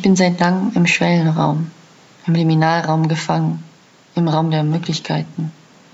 bin seit langem im Schwellenraum, im Liminalraum gefangen, im Raum der Möglichkeiten.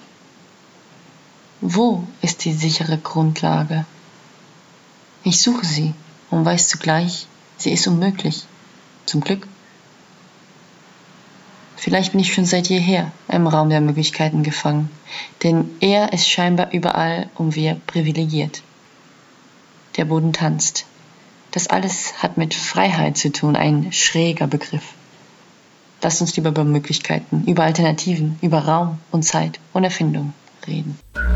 Wo ist die sichere Grundlage? Ich suche sie und weiß zugleich, sie ist unmöglich. Zum Glück. Vielleicht bin ich schon seit jeher im Raum der Möglichkeiten gefangen, denn er ist scheinbar überall und wir privilegiert. Der Boden tanzt. Das alles hat mit Freiheit zu tun, ein schräger Begriff. Lasst uns lieber über Möglichkeiten, über Alternativen, über Raum und Zeit und Erfindung reden.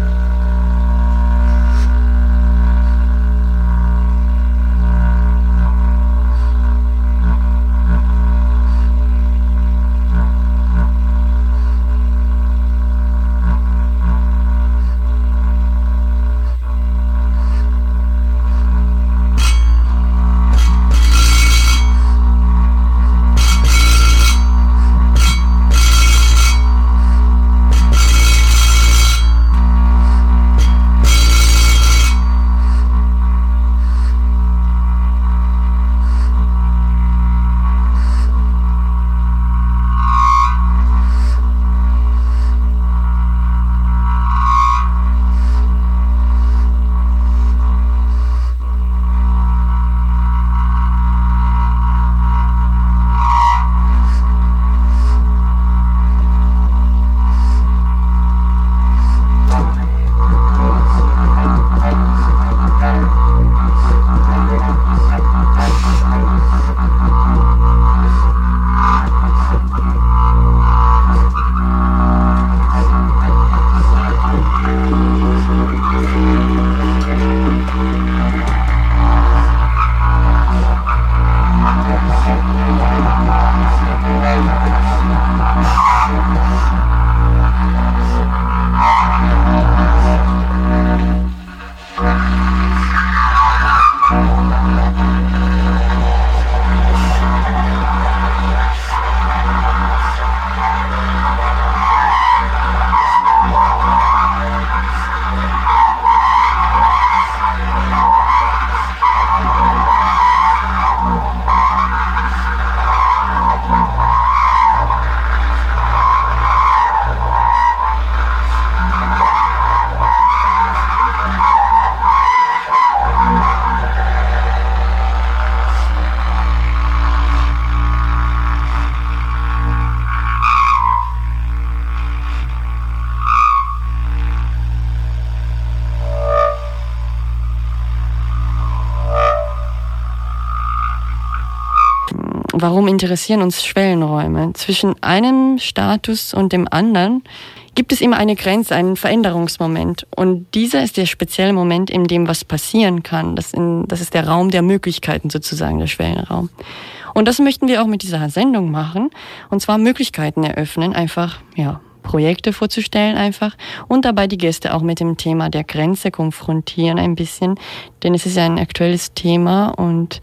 Warum interessieren uns Schwellenräume? Zwischen einem Status und dem anderen gibt es immer eine Grenze, einen Veränderungsmoment. Und dieser ist der spezielle Moment, in dem was passieren kann. Das ist der Raum der Möglichkeiten sozusagen, der Schwellenraum. Und das möchten wir auch mit dieser Sendung machen. Und zwar Möglichkeiten eröffnen, einfach, Projekte vorzustellen einfach und dabei die Gäste auch mit dem Thema der Grenze konfrontieren ein bisschen, denn es ist ja ein aktuelles Thema und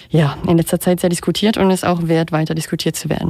in letzter Zeit sehr diskutiert und ist auch wert, weiter diskutiert zu werden.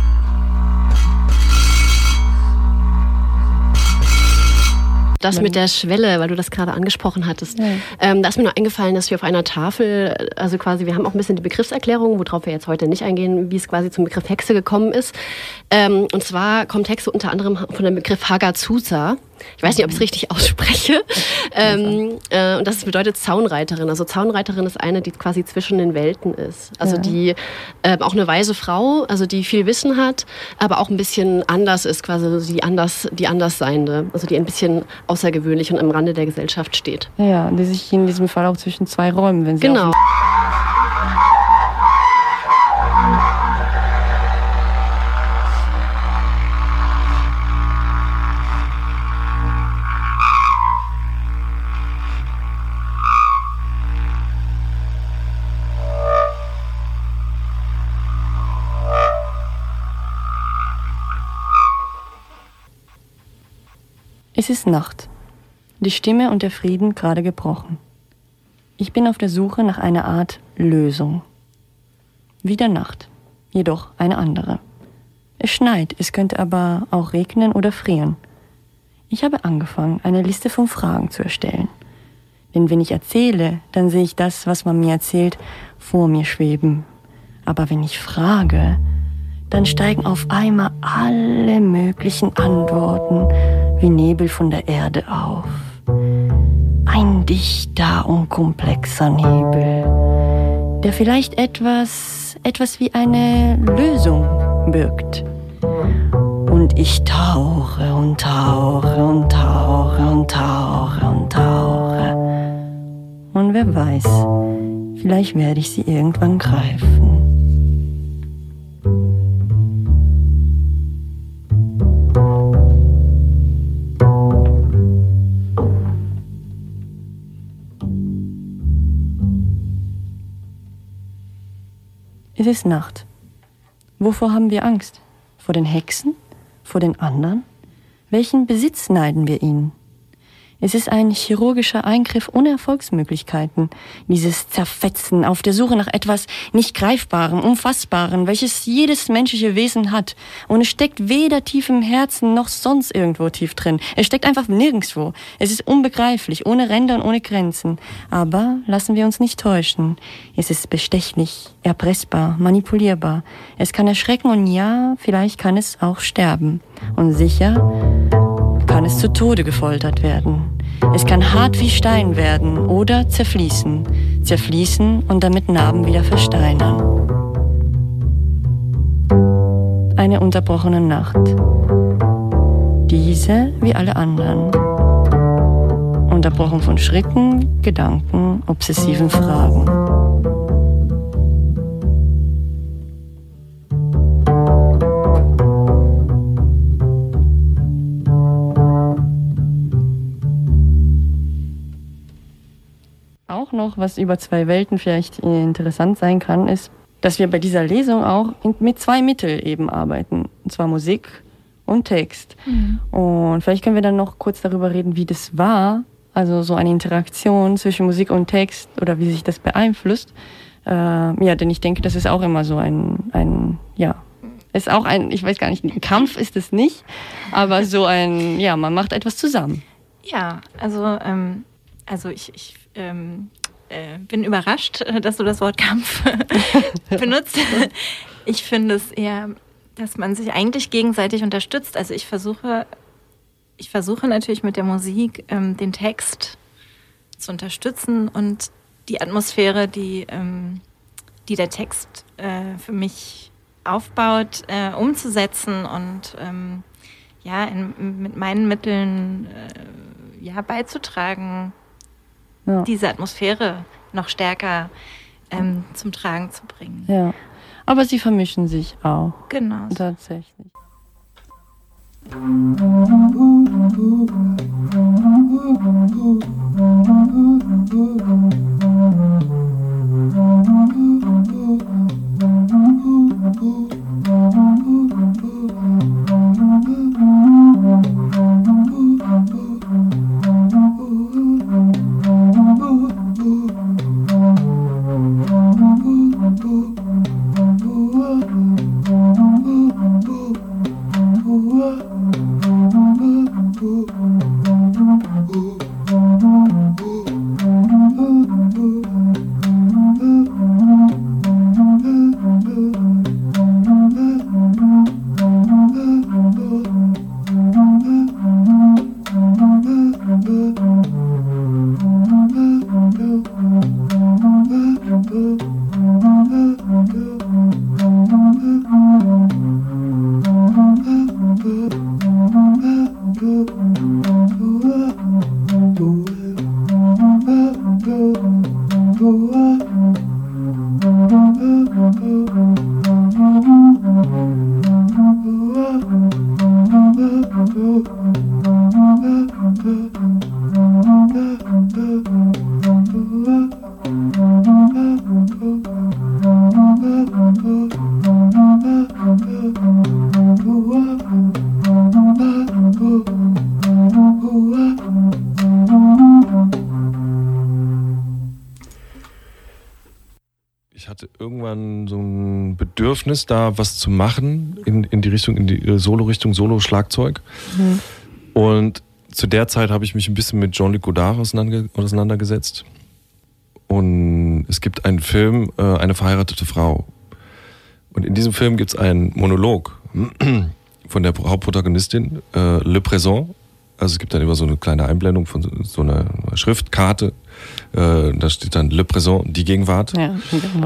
Das mit der Schwelle, weil du das gerade angesprochen hattest. Da ist mir nur eingefallen, dass wir auf einer Tafel, also quasi, wir haben auch ein bisschen die Begriffserklärung, worauf wir jetzt heute nicht eingehen, wie es quasi zum Begriff Hexe gekommen ist. Und zwar kommt Hexe unter anderem von dem Begriff Hagazusa. Ich weiß nicht, ob ich es richtig ausspreche. Und das bedeutet Zaunreiterin. Also Zaunreiterin ist eine, die quasi zwischen den Welten ist. Also die auch eine weise Frau, also die viel Wissen hat, aber auch ein bisschen anders ist, quasi die Andersseiende. Also die ein bisschen außergewöhnlich und am Rande der Gesellschaft steht. Ja, die sich in diesem Fall auch zwischen zwei Räumen, wenn sie genau. Es ist Nacht. Die Stimme und der Frieden gerade gebrochen. Ich bin auf der Suche nach einer Art Lösung. Wieder Nacht, jedoch eine andere. Es schneit, es könnte aber auch regnen oder frieren. Ich habe angefangen, eine Liste von Fragen zu erstellen. Denn wenn ich erzähle, dann sehe ich das, was man mir erzählt, vor mir schweben. Aber wenn ich frage, dann steigen auf einmal alle möglichen Antworten wie Nebel von der Erde auf. Ein dichter und komplexer Nebel, der vielleicht etwas wie eine Lösung birgt. Und ich tauche und tauche und tauche und tauche und tauche. Und wer weiß, vielleicht werde ich sie irgendwann greifen. Es ist Nacht. Wovor haben wir Angst? Vor den Hexen? Vor den anderen? Welchen Besitz neiden wir ihnen? Es ist ein chirurgischer Eingriff ohne Erfolgsmöglichkeiten. Dieses Zerfetzen auf der Suche nach etwas nicht Greifbarem, Unfassbarem, welches jedes menschliche Wesen hat. Und es steckt weder tief im Herzen noch sonst irgendwo tief drin. Es steckt einfach nirgendwo. Es ist unbegreiflich, ohne Ränder und ohne Grenzen. Aber lassen wir uns nicht täuschen. Es ist bestechlich, erpressbar, manipulierbar. Es kann erschrecken und ja, vielleicht kann es auch sterben. Und sicher kann es zu Tode gefoltert werden. Es kann hart wie Stein werden oder zerfließen. Zerfließen und damit Narben wieder versteinern. Eine unterbrochene Nacht. Diese wie alle anderen. Unterbrochen von Schritten, Gedanken, obsessiven Fragen. Auch noch, was über zwei Welten vielleicht interessant sein kann, ist, dass wir bei dieser Lesung auch mit zwei Mitteln eben arbeiten. Und zwar Musik und Text. Mhm. Und vielleicht können wir dann noch kurz darüber reden, wie das war. Also so eine Interaktion zwischen Musik und Text oder wie sich das beeinflusst. Ja, denn ich denke, das ist auch immer so ist auch ich weiß gar nicht, ein Kampf ist es nicht, aber so man macht etwas zusammen. Ja, also ich bin überrascht, dass du das Wort Kampf benutzt. Ich finde es eher, dass man sich eigentlich gegenseitig unterstützt. Also ich versuche natürlich mit der Musik den Text zu unterstützen und die Atmosphäre, die der Text für mich aufbaut, umzusetzen und mit meinen Mitteln beizutragen, diese Atmosphäre noch stärker zum Tragen zu bringen. Ja, aber sie vermischen sich auch. Genau. Tatsächlich. Ich hatte irgendwann so ein Bedürfnis, da was zu machen in die Richtung, in die Solo-Richtung, Solo-Schlagzeug. Mhm. Und zu der Zeit habe ich mich ein bisschen mit Jean-Luc Godard auseinandergesetzt. Und es gibt einen Film, Eine verheiratete Frau. Und in diesem Film gibt es einen Monolog von der Hauptprotagonistin, Le Présent. Also es gibt dann immer so eine kleine Einblendung von so einer Schriftkarte. Da steht dann Le Présent, die Gegenwart. Ja,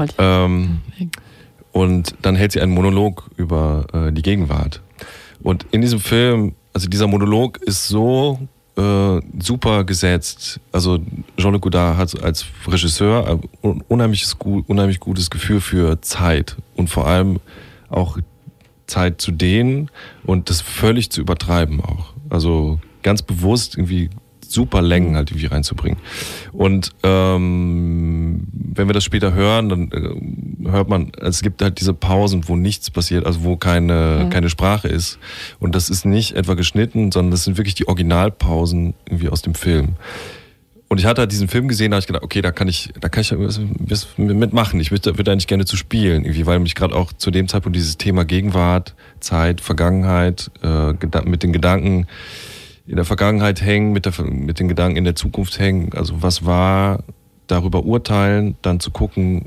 und dann hält sie einen Monolog über die Gegenwart. Und in diesem Film, also dieser Monolog ist so super gesetzt. Also Jean-Luc Godard hat als Regisseur ein unheimlich gutes Gefühl für Zeit und vor allem auch Zeit zu dehnen und das völlig zu übertreiben auch. Also ganz bewusst irgendwie super Längen halt irgendwie reinzubringen. Und wenn wir das später hören, dann hört man, es gibt halt diese Pausen, wo nichts passiert, also wo keine Sprache ist. Und das ist nicht etwa geschnitten, sondern das sind wirklich die Originalpausen irgendwie aus dem Film. Und ich hatte halt diesen Film gesehen, da habe ich gedacht, okay, da kann ich was mitmachen. Ich würde eigentlich gerne zu spielen, irgendwie, weil mich gerade auch zu dem Zeitpunkt dieses Thema Gegenwart, Zeit, Vergangenheit, mit den Gedanken in der Vergangenheit hängen, mit den Gedanken in der Zukunft hängen. Also was war, darüber urteilen, dann zu gucken,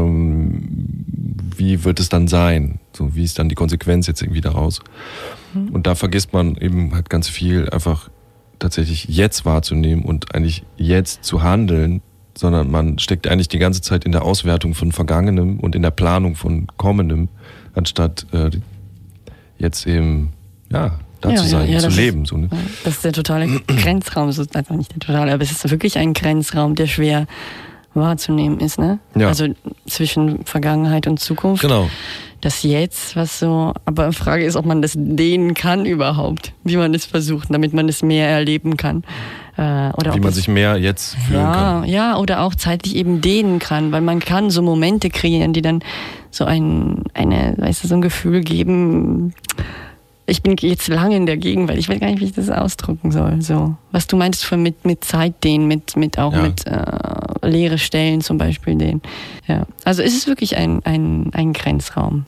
wie wird es dann sein? So, wie ist dann die Konsequenz jetzt irgendwie daraus? Und da vergisst man eben halt ganz viel, einfach tatsächlich jetzt wahrzunehmen und eigentlich jetzt zu handeln, sondern man steckt eigentlich die ganze Zeit in der Auswertung von Vergangenem und in der Planung von Kommendem, anstatt jetzt eben, da zu sein, zu leben. So, ne? Das ist der totale Grenzraum, also nicht der totale, aber es ist wirklich ein Grenzraum, der schwer wahrzunehmen ist, ne? Ja. Also zwischen Vergangenheit und Zukunft. Genau. Das Jetzt, was so, aber die Frage ist, ob man das dehnen kann überhaupt, wie man es versucht, damit man es mehr erleben kann. Oder wie man sich mehr jetzt fühlen kann. Ja, oder auch zeitlich eben dehnen kann, weil man kann so Momente kreieren, die dann so so ein Gefühl geben, ich bin jetzt lange in der Gegenwart, ich weiß gar nicht, wie ich das ausdrücken soll. So, was du meinst mit Zeit dehnen, mit leere Stellen zum Beispiel dehnen. Ja. Also es ist wirklich ein Grenzraum.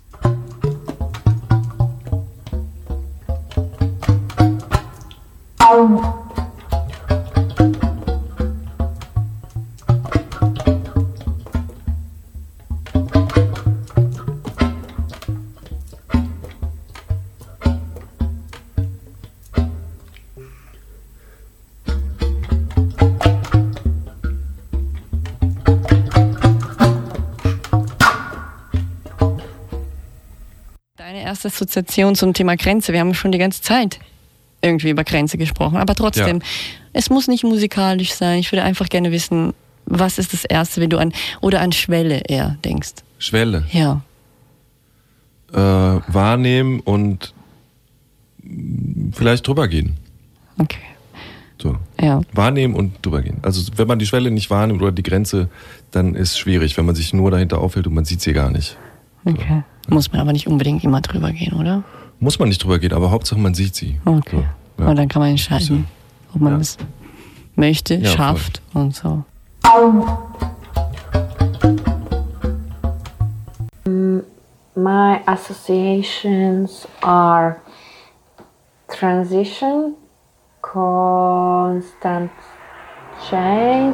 Erste Assoziation zum Thema Grenze. Wir haben schon die ganze Zeit irgendwie über Grenze gesprochen, aber trotzdem, es muss nicht musikalisch sein. Ich würde einfach gerne wissen, was ist das Erste, wenn du an Schwelle eher denkst? Schwelle? Ja. Wahrnehmen und vielleicht drüber gehen. Okay. So. Ja. Wahrnehmen und drüber gehen. Also wenn man die Schwelle nicht wahrnimmt oder die Grenze, dann ist es schwierig, wenn man sich nur dahinter aufhält und man sieht sie gar nicht. So. Okay. Muss man aber nicht unbedingt immer drüber gehen, oder? Muss man nicht drüber gehen, aber Hauptsache man sieht sie. Okay. So, und dann kann man entscheiden, ob man es möchte, schafft voll. Und so. My associations are transition, constant change,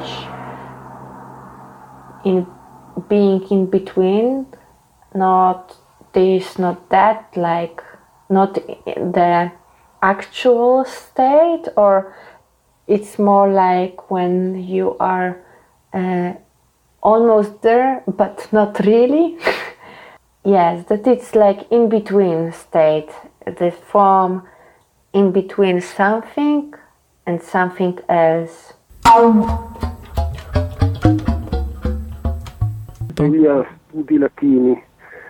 in being in between. Not this, not that, like not the actual state, or it's more like when you are almost there but not really. Yes, that it's like in between state, the form in between something and something else. Via studi latini.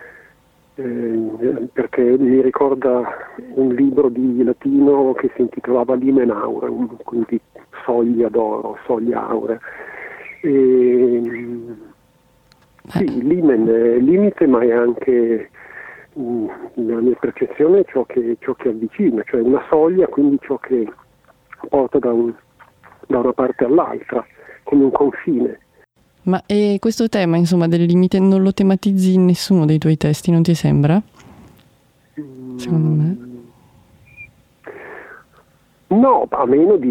Perché mi ricorda un libro di latino che si intitolava Limen Aureum, quindi soglia d'oro, soglia aurea. Sì, limen è limite, ma è anche, nella mia percezione, ciò che avvicina, cioè una soglia, quindi ciò che porta da una parte all'altra, come un confine. Ma questo tema, insomma, del limite non lo tematizzi in nessuno dei tuoi testi, non ti sembra? Secondo me. No, a meno di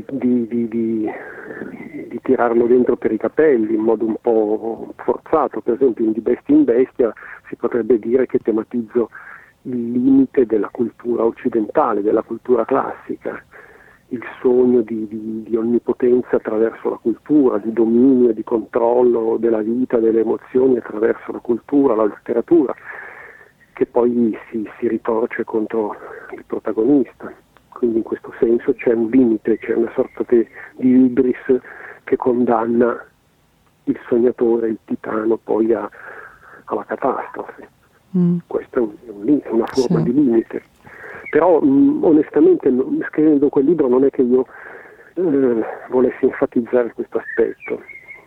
tirarlo dentro per i capelli in modo un po' forzato. Per esempio in Di Bestia in Bestia si potrebbe dire che tematizzo il limite della cultura occidentale, della cultura classica, il sogno di onnipotenza attraverso la cultura, di dominio e di controllo della vita, delle emozioni attraverso la cultura, la letteratura, che poi si ritorce contro il protagonista. Quindi in questo senso c'è un limite, c'è una sorta di ibris che condanna il sognatore, il titano, poi alla catastrofe. Questo è una forma di limite. Però onestamente scrivendo quel libro non è che io volessi enfatizzare questo aspetto.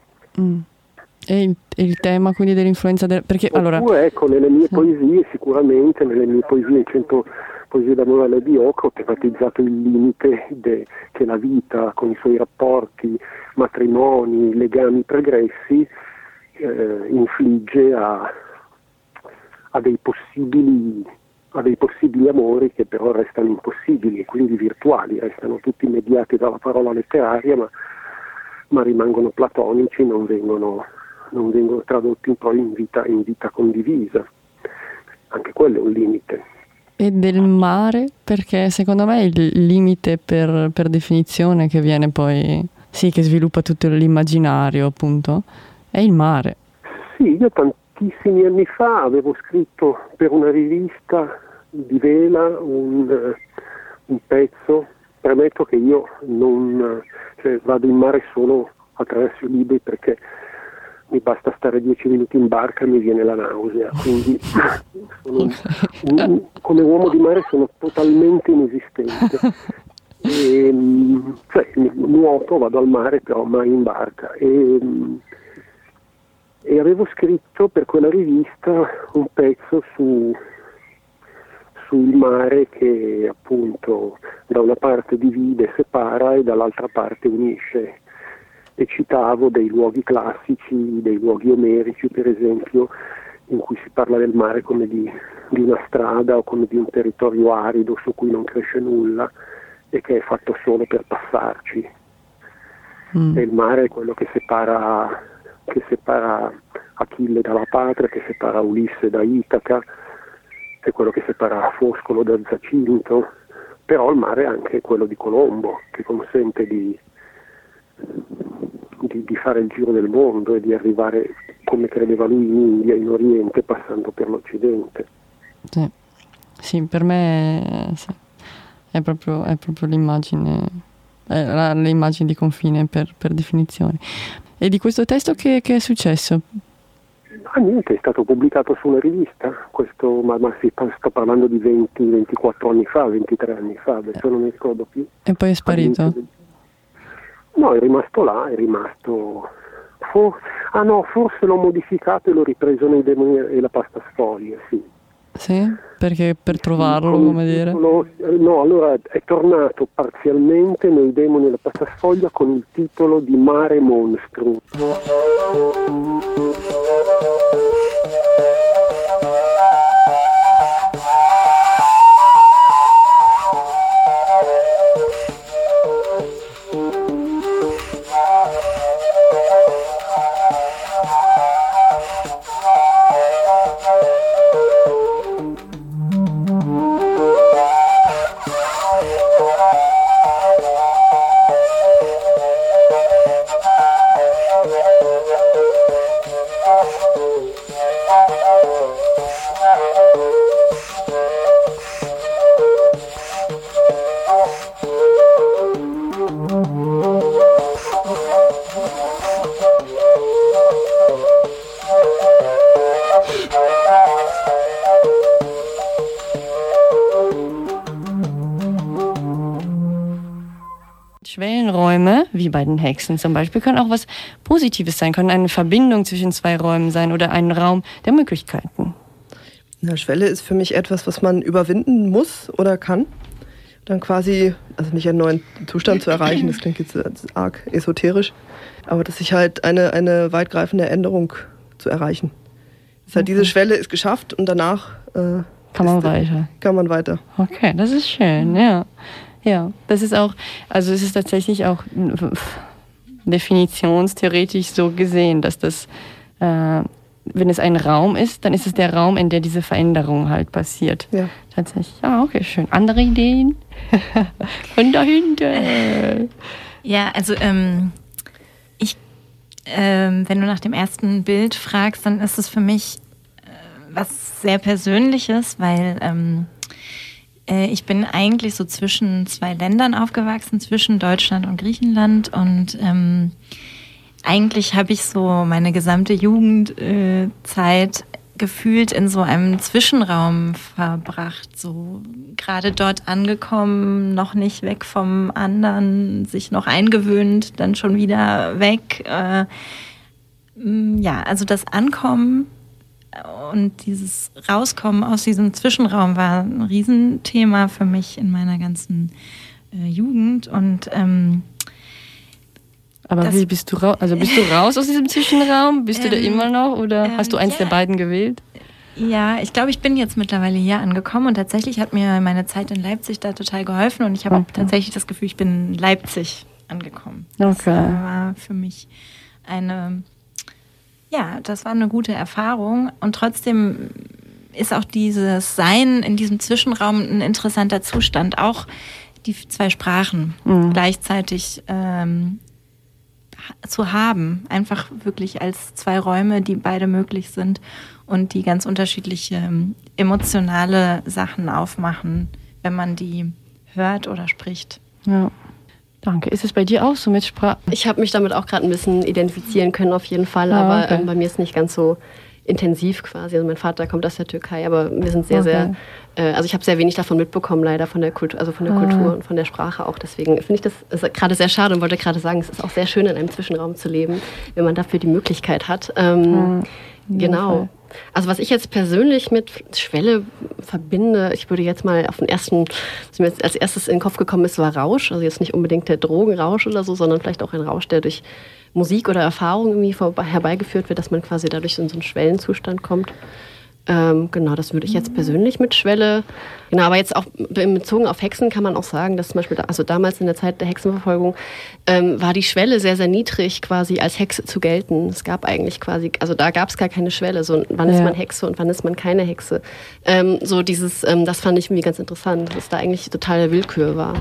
E il tema quindi dell'influenza perché allora ecco, nelle mie poesie, sicuramente nelle mie poesie, in 100 poesie d'amore alle Biocca, ho tematizzato il limite che la vita con i suoi rapporti, matrimoni, legami pregressi infligge a dei possibili amori che però restano impossibili e quindi virtuali, restano tutti mediati dalla parola letteraria, ma rimangono platonici, non vengono tradotti poi in vita condivisa. Anche quello è un limite. E del mare, perché secondo me il limite per definizione che viene poi, che sviluppa tutto l'immaginario appunto, è il mare. Sì, io tantissimi anni fa avevo scritto per una rivista di vela un pezzo. Premetto che io non vado in mare solo attraverso i libri, perché mi basta stare 10 minuti in barca e mi viene la nausea, quindi come uomo di mare sono totalmente inesistente. Nuoto, vado al mare, però mai in barca. E avevo scritto per quella rivista un pezzo sul mare che appunto da una parte divide, separa e dall'altra parte unisce. E citavo dei luoghi classici, dei luoghi omerici, per esempio, in cui si parla del mare come di una strada o come di un territorio arido su cui non cresce nulla e che è fatto solo per passarci. E il mare è quello che separa Achille dalla patria, che separa Ulisse da Itaca, è quello che separa Foscolo da Zacinto, però il mare è anche quello di Colombo, che consente di fare il giro del mondo e di arrivare, come credeva lui, in India, in Oriente, passando per l'Occidente. Sì, per me è proprio l'immagine, l'immagine di confine per definizione. E di questo testo che è successo? Niente, è stato pubblicato su una rivista, ma sto parlando di 24 anni fa, 23 anni fa, adesso non mi ricordo più. E poi è sparito? No, è rimasto là, forse l'ho modificato e l'ho ripreso nei Demoni e la Pasta Sfoglia, sì. Sì? Perché per trovarlo, come dire? No, allora è tornato parzialmente nei Demoni e la Pasta Sfoglia con il titolo di Mare Monstrum. Schwellenräume, wie bei den Hexen zum Beispiel, können auch was Positives sein, können eine Verbindung zwischen zwei Räumen sein oder ein Raum der Möglichkeiten. Eine Schwelle ist für mich etwas, was man überwinden muss oder kann. Dann quasi, also nicht einen neuen Zustand zu erreichen, das klingt jetzt arg esoterisch, aber dass sich halt eine weitgreifende Änderung zu erreichen. Das heißt, diese Schwelle ist geschafft und danach kann man weiter. Kann man weiter. Okay, das ist schön, ja. Ja, das ist auch, also es ist tatsächlich auch definitionstheoretisch so gesehen, dass das, wenn es ein Raum ist, dann ist es der Raum, in der diese Veränderung halt passiert. Ja. Tatsächlich. Ah, okay, schön. Andere Ideen? Von dahinter. Ja, also wenn du nach dem ersten Bild fragst, dann ist es für mich was sehr Persönliches, weil ich bin eigentlich so zwischen zwei Ländern aufgewachsen, zwischen Deutschland und Griechenland, und eigentlich habe ich so meine gesamte Jugendzeit gefühlt in so einem Zwischenraum verbracht, so gerade dort angekommen, noch nicht weg vom anderen, sich noch eingewöhnt, dann schon wieder weg. Ja, also das Ankommen und dieses Rauskommen aus diesem Zwischenraum war ein Riesenthema für mich in meiner ganzen Jugend. Und aber wie bist du raus? Also bist du raus aus diesem Zwischenraum? Bist du da immer noch oder hast du eins der beiden gewählt? Ja, ich glaube, ich bin jetzt mittlerweile hier angekommen und tatsächlich hat mir meine Zeit in Leipzig da total geholfen und ich habe auch tatsächlich das Gefühl, ich bin in Leipzig angekommen. Das war für mich das war eine gute Erfahrung und trotzdem ist auch dieses Sein in diesem Zwischenraum ein interessanter Zustand. Auch die zwei Sprachen gleichzeitig zu haben. Einfach wirklich als zwei Räume, die beide möglich sind und die ganz unterschiedliche emotionale Sachen aufmachen, wenn man die hört oder spricht. Ja. Danke. Ist es bei dir auch so mit Sprache? Ich habe mich damit auch gerade ein bisschen identifizieren können, auf jeden Fall, aber bei mir ist es nicht ganz so intensiv quasi. Also mein Vater kommt aus der Türkei, aber wir sind sehr, also ich habe sehr wenig davon mitbekommen, leider von der Kultur, also von der Kultur und von der Sprache auch. Deswegen finde ich das gerade sehr schade und wollte gerade sagen, es ist auch sehr schön, in einem Zwischenraum zu leben, wenn man dafür die Möglichkeit hat. Genau. Also was ich jetzt persönlich mit Schwelle verbinde, ich würde jetzt mal auf den ersten, was mir jetzt als erstes in den Kopf gekommen ist, war Rausch. Also jetzt nicht unbedingt der Drogenrausch oder so, sondern vielleicht auch ein Rausch, der durch Musik oder Erfahrung irgendwie herbeigeführt wird, dass man quasi dadurch in so einen Schwellenzustand kommt. Genau, das würde ich jetzt persönlich mit Schwelle. Genau, aber jetzt auch bezogen auf Hexen kann man auch sagen, dass zum Beispiel, also damals in der Zeit der Hexenverfolgung, war die Schwelle sehr, sehr niedrig, quasi als Hexe zu gelten. Es gab eigentlich quasi, also da gab es gar keine Schwelle, so wann ist man Hexe und wann ist man keine Hexe. So dieses, das fand ich irgendwie ganz interessant, dass da eigentlich totale Willkür war.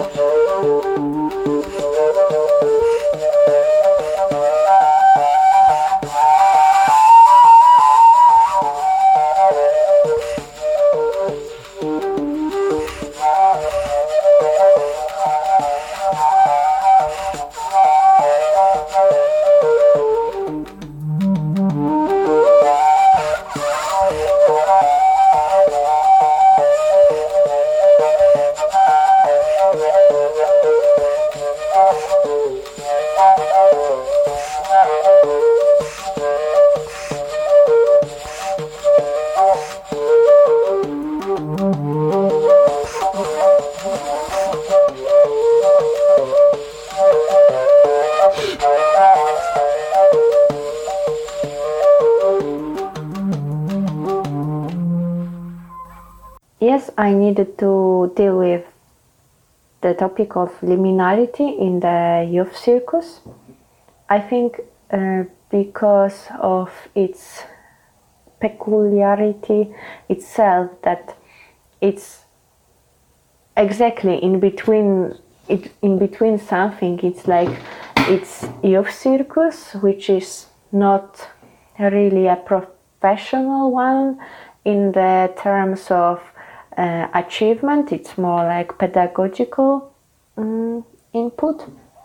Yes, I needed to deal with the topic of liminality in the youth circus. I think because of its peculiarity itself, that it's exactly in between something. It's like it's youth circus, which is not really a professional one in the terms of achievement. It's more like pedagogical input,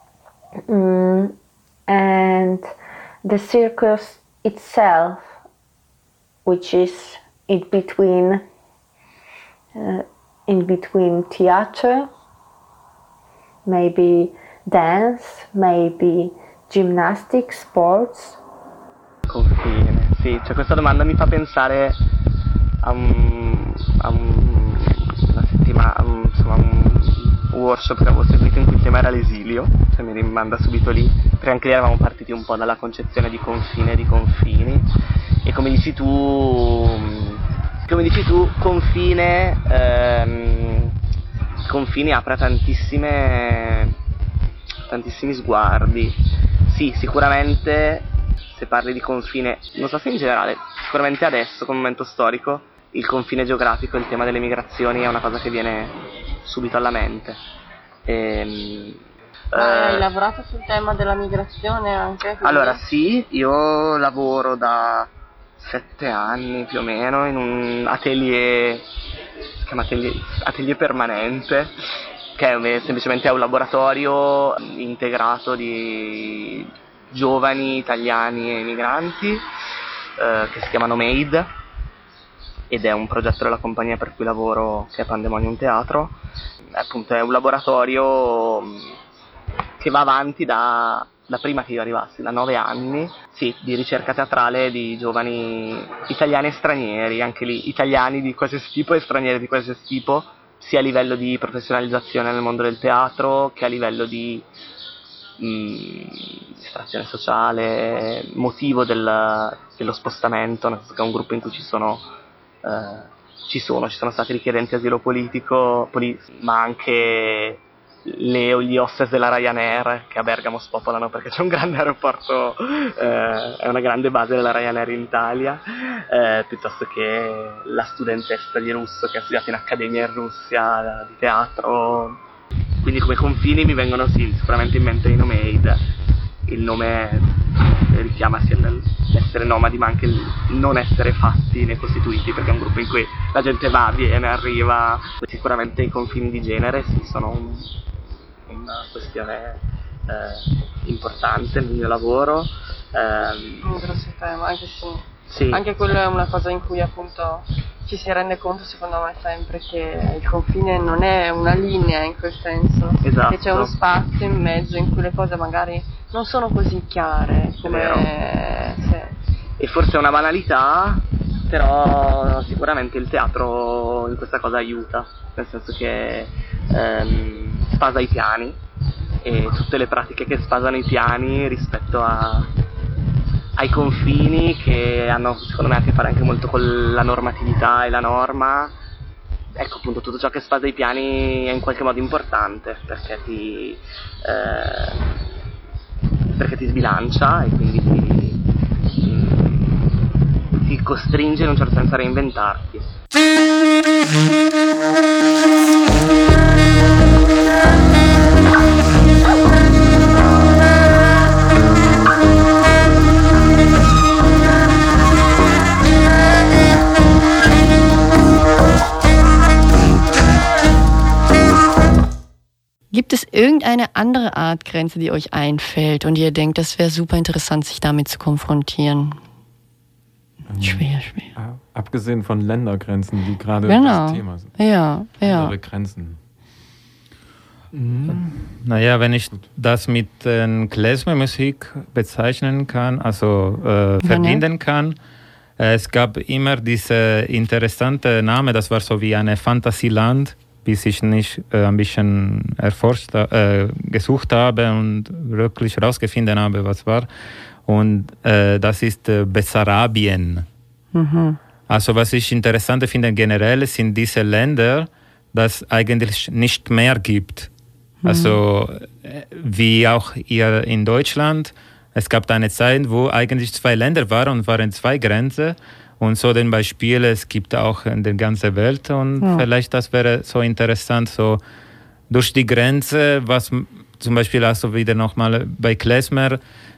and the circus itself, which is in between theater, maybe dance, maybe gymnastics, sports. Confine, sì, cioè questa domanda mi fa pensare a una settimana, insomma un workshop che avevo seguito in cui il tema era l'esilio, cioè mi rimanda subito lì, perché anche lì eravamo partiti un po' dalla concezione di confine e di confini, e come dici tu confine confini apre a tantissimi sguardi. Sì, sicuramente se parli di confine, non so se in generale, sicuramente adesso, come momento storico, il confine geografico, il tema delle migrazioni è una cosa che viene subito alla mente. Hai lavorato sul tema della migrazione anche? Quindi? Allora sì, io lavoro da 7 anni più o meno in un atelier, si chiama atelier permanente, che è semplicemente un laboratorio integrato di giovani italiani e migranti che si chiamano MADE, ed è un progetto della compagnia per cui lavoro, che è Pandemonium Teatro. Appunto è un laboratorio che va avanti da prima che io arrivassi, da 9 anni, sì, di ricerca teatrale di giovani italiani e stranieri, anche lì italiani di qualsiasi tipo e stranieri di qualsiasi tipo, sia a livello di professionalizzazione nel mondo del teatro che a livello di estrazione sociale, motivo dello spostamento, nel senso che è un gruppo in cui ci sono stati richiedenti asilo politico, ma anche gli hostess della Ryanair che a Bergamo spopolano perché c'è un grande aeroporto, è una grande base della Ryanair in Italia, piuttosto che la studentessa di russo che ha studiato in accademia in Russia di teatro. Quindi come confini mi vengono sicuramente in mente i Nomade. Il nome richiama sia l'essere nomadi ma anche il non essere fatti né costituiti, perché è un gruppo in cui la gente va, viene, arriva. Sicuramente i confini di genere sì, sono una questione importante nel mio lavoro. Un grosso tema, anche se sì. Anche quello è una cosa in cui appunto ci si rende conto, secondo me, sempre che il confine non è una linea in quel senso, esatto. Che c'è uno spazio in mezzo in cui le cose magari non sono così chiare come sì. E forse è una banalità, però sicuramente il teatro in questa cosa aiuta, nel senso che spasa i piani, e tutte le pratiche che spasano i piani rispetto ai confini, che hanno secondo me a che fare anche molto con la normatività e la norma. Ecco, appunto, tutto ciò che spasa i piani è in qualche modo importante perché ti sbilancia e quindi ti costringe in un certo senso a reinventarti. Gibt es irgendeine andere Art Grenze, die euch einfällt und ihr denkt, das wäre super interessant, sich damit zu konfrontieren? Schwer. Abgesehen von Ländergrenzen, die gerade das Thema sind. Ja. Andere Grenzen. Naja, wenn ich das mit Klezmer-Musik bezeichnen kann, also verbinden kann, es gab immer diese interessante Name, das war so wie eine Fantasieland, bis ich nicht ein bisschen gesucht habe und wirklich rausgefunden habe, was war. Und das ist Bessarabien. Mhm. Also was ich interessant finde generell sind diese Länder, das eigentlich nicht mehr gibt. Mhm. Also wie auch hier in Deutschland, es gab eine Zeit, wo eigentlich 2 Länder waren und waren 2 Grenzen. Und so den Beispiel, es gibt auch in der ganzen Welt und vielleicht das wäre so interessant, so durch die Grenze, was zum Beispiel also wieder nochmal bei Klezmer,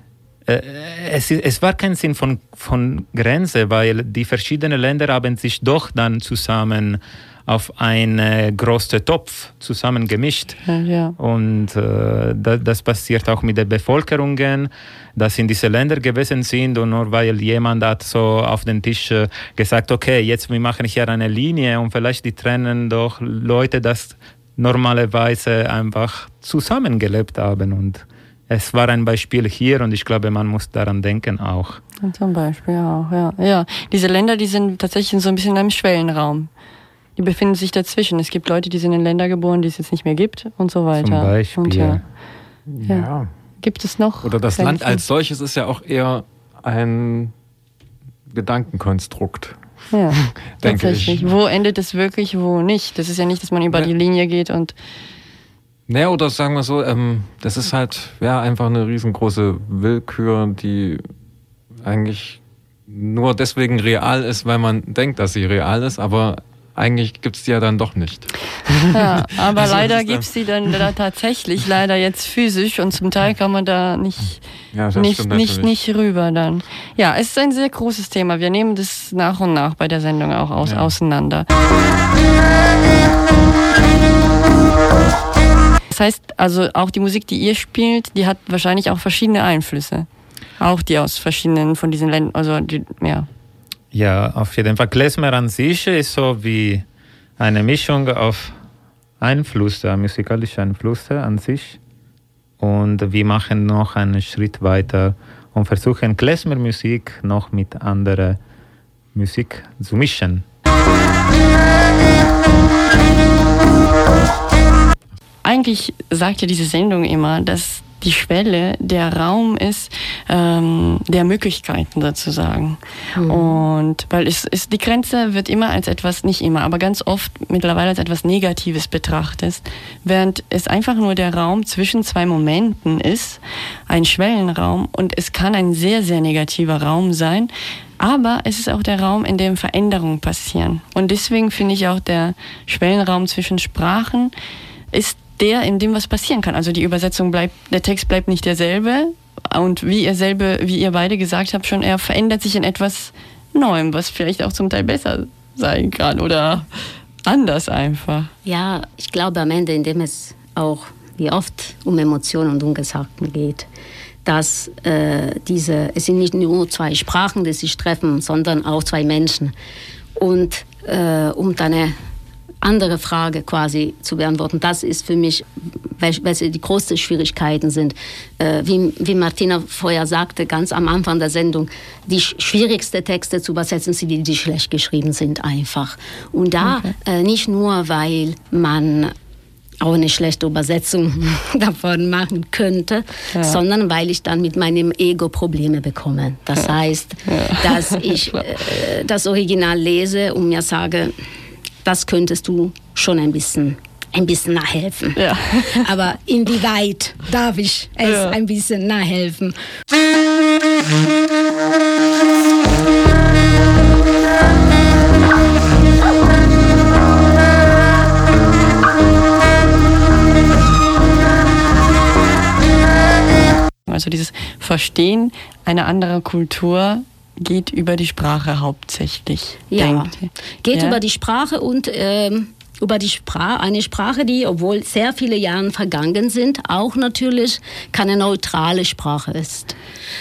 es war kein Sinn von Grenze, weil die verschiedenen Länder haben sich doch dann zusammen auf einen großen Topf zusammengemischt. Ja. Und das passiert auch mit den Bevölkerungen, dass in diese Länder gewesen sind und nur weil jemand hat so auf den Tisch gesagt, okay, jetzt wir machen hier eine Linie und vielleicht die trennen doch Leute, das normalerweise einfach zusammengelebt haben. Und es war ein Beispiel hier und ich glaube, man muss daran denken auch. Zum Beispiel auch, ja. Diese Länder, die sind tatsächlich so ein bisschen in einem Schwellenraum. Die befinden sich dazwischen. Es gibt Leute, die sind in Länder geboren, die es jetzt nicht mehr gibt und so weiter. Zum Beispiel. Und ja. Gibt es noch? Oder das Land als solches ist ja auch eher ein Gedankenkonstrukt. Ja, denke ich. Wo endet es wirklich, wo nicht? Das ist ja nicht, dass man über die Linie geht und... Naja, oder sagen wir so, das ist halt einfach eine riesengroße Willkür, die eigentlich nur deswegen real ist, weil man denkt, dass sie real ist, aber eigentlich gibt es die ja dann doch nicht. Ja, aber also leider gibt es die dann da tatsächlich, leider jetzt physisch und zum Teil kann man da nicht rüber dann. Ja, es ist ein sehr großes Thema. Wir nehmen das nach und nach bei der Sendung auch auseinander. Das heißt, also auch die Musik, die ihr spielt, die hat wahrscheinlich auch verschiedene Einflüsse. Auch die aus verschiedenen von diesen Ländern, also Ja, auf jeden Fall. Klezmer an sich ist so wie eine Mischung auf Einflüsse, musikalische Einflüsse an sich. Und wir machen noch einen Schritt weiter und versuchen Klezmer-Musik noch mit anderer Musik zu mischen. Eigentlich sagt ja diese Sendung immer, dass die Schwelle der Raum ist der Möglichkeiten sozusagen. Und weil die Grenze wird immer als etwas, nicht immer, aber ganz oft mittlerweile als etwas Negatives betrachtet, während es einfach nur der Raum zwischen zwei Momenten ist, ein Schwellenraum, und es kann ein sehr, sehr negativer Raum sein, aber es ist auch der Raum, in dem Veränderungen passieren. Und deswegen finde ich auch, der Schwellenraum zwischen Sprachen ist in dem was passieren kann. Also die Übersetzung der Text bleibt nicht derselbe, und wie ihr beide gesagt habt schon, er verändert sich in etwas Neuem, was vielleicht auch zum Teil besser sein kann oder anders einfach. Ja, ich glaube am Ende, indem es auch wie oft um Emotionen und Ungesagten geht, dass es sind nicht nur zwei Sprachen, die sich treffen, sondern auch zwei Menschen. Und um deine andere Frage quasi zu beantworten, das ist für mich, welche die größten Schwierigkeiten sind. Wie Martina vorher sagte, ganz am Anfang der Sendung, die schwierigsten Texte zu übersetzen sind die schlecht geschrieben sind einfach. Und da nicht nur, weil man auch eine schlechte Übersetzung davon machen könnte, sondern weil ich dann mit meinem Ego Probleme bekomme. Das heißt, dass ich das Original lese und mir sage, das könntest du schon ein bisschen nachhelfen. Ja. Aber inwieweit darf ich es ein bisschen nachhelfen? Also dieses Verstehen einer anderen Kultur geht über die Sprache hauptsächlich. Geht über die Sprache und über eine Sprache, die, obwohl sehr viele Jahre vergangen sind, auch natürlich keine neutrale Sprache ist.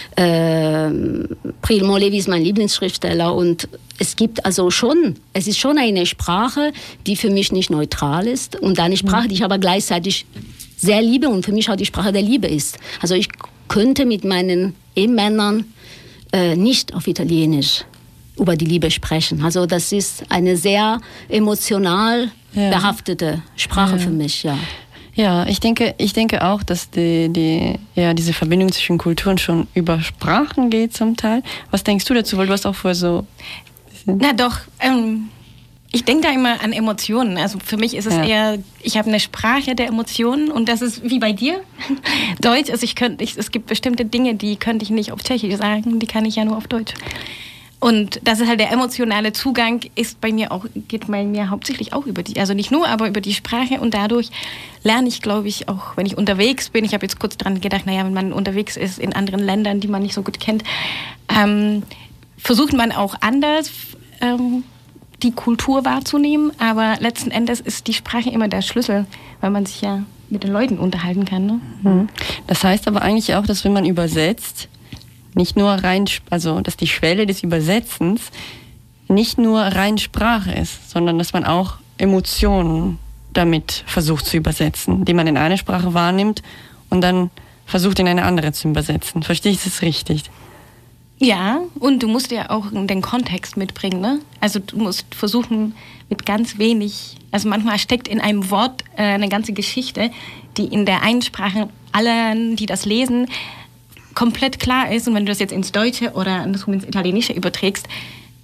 Primo Levi ist mein Lieblingsschriftsteller und es ist schon eine Sprache, die für mich nicht neutral ist und eine Sprache, die ich aber gleichzeitig sehr liebe und für mich auch die Sprache der Liebe ist. Also ich könnte mit meinen Ehemännern nicht auf Italienisch über die Liebe sprechen. Also das ist eine sehr emotional behaftete Sprache für mich, Ja, ich denke auch, dass diese Verbindung zwischen Kulturen schon über Sprachen geht zum Teil. Was denkst du dazu? Weil du hast auch vorher so... Na doch, ich denke da immer an Emotionen. Also für mich ist es eher, ich habe eine Sprache der Emotionen und das ist wie bei dir, Deutsch. Also es gibt bestimmte Dinge, die könnte ich nicht auf Tschechisch sagen, die kann ich ja nur auf Deutsch. Und das ist halt der emotionale Zugang, geht bei mir hauptsächlich auch über also nicht nur, aber über die Sprache und dadurch lerne ich, glaube ich, auch, wenn ich unterwegs bin, ich habe jetzt kurz dran gedacht, wenn man unterwegs ist in anderen Ländern, die man nicht so gut kennt, versucht man auch anders die Kultur wahrzunehmen, aber letzten Endes ist die Sprache immer der Schlüssel, weil man sich ja mit den Leuten unterhalten kann. Ne? Das heißt aber eigentlich auch, dass wenn man übersetzt, nicht nur dass die Schwelle des Übersetzens nicht nur rein Sprache ist, sondern dass man auch Emotionen damit versucht zu übersetzen, die man in eine Sprache wahrnimmt und dann versucht in eine andere zu übersetzen. Verstehe ich das richtig? Ja, und du musst ja auch den Kontext mitbringen, ne? Also du musst versuchen mit ganz wenig, also manchmal steckt in einem Wort eine ganze Geschichte, die in der einen Sprache allen, die das lesen, komplett klar ist. Und wenn du das jetzt ins Deutsche oder ins Italienische überträgst,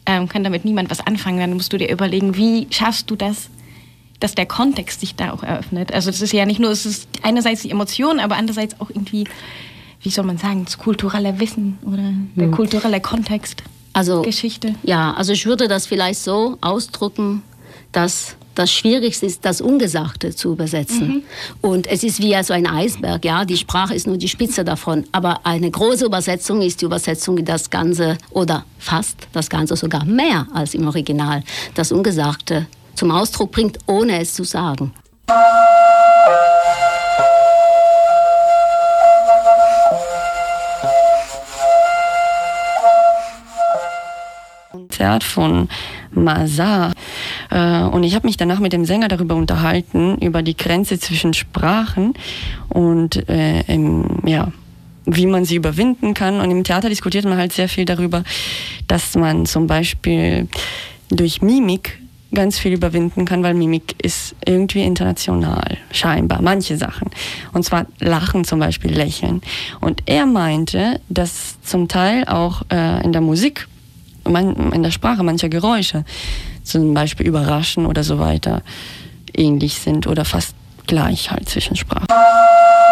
kann damit niemand was anfangen. Dann musst du dir überlegen, wie schaffst du das, dass der Kontext sich da auch eröffnet. Also das ist ja nicht nur, es ist einerseits die Emotion, aber andererseits auch irgendwie, wie soll man sagen, das kulturelle Wissen oder der kulturelle Kontext, also, Geschichte. Ja, also ich würde das vielleicht so ausdrücken, dass das Schwierigste ist, das Ungesagte zu übersetzen. Und es ist wie so ein Eisberg, ja, die Sprache ist nur die Spitze davon. Aber eine große Übersetzung ist die Übersetzung, die das Ganze oder fast das Ganze sogar mehr als im Original, das Ungesagte zum Ausdruck bringt, ohne es zu sagen. Konzert von Mazar. Und ich habe mich danach mit dem Sänger darüber unterhalten, über die Grenze zwischen Sprachen und wie man sie überwinden kann. Und im Theater diskutiert man halt sehr viel darüber, dass man zum Beispiel durch Mimik ganz viel überwinden kann, weil Mimik ist irgendwie international, scheinbar, manche Sachen. Und zwar Lachen zum Beispiel, Lächeln. Und er meinte, dass zum Teil auch in der Musik, in der Sprache mancher Geräusche, zum Beispiel überraschen oder so weiter, ähnlich sind oder fast gleich halt zwischen Sprachen.